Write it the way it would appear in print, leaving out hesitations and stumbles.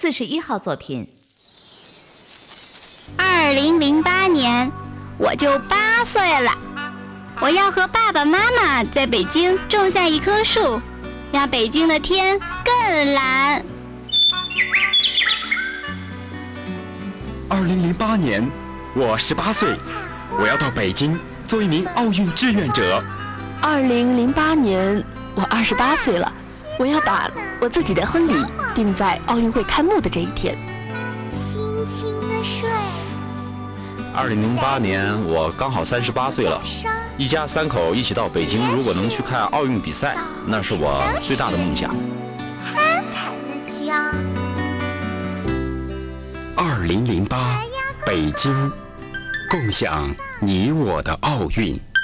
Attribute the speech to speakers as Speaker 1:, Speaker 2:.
Speaker 1: 41号作品。
Speaker 2: 2008年，我就8岁了。我要和爸爸妈妈在北京种下一棵树，让北京的天更蓝。
Speaker 3: 2008年，我18岁，我要到北京做一名奥运志愿者。
Speaker 4: 2008年，我28岁了，我要把我自己的婚礼定在奥运会开幕的这一天。
Speaker 2: 轻轻地睡。
Speaker 5: 2008年，我刚好38岁了，一家3口一起到北京，如果能去看奥运比赛，那是我最大的梦想。
Speaker 2: 哈彩的家。
Speaker 3: 2008，北京，共享你我的奥运。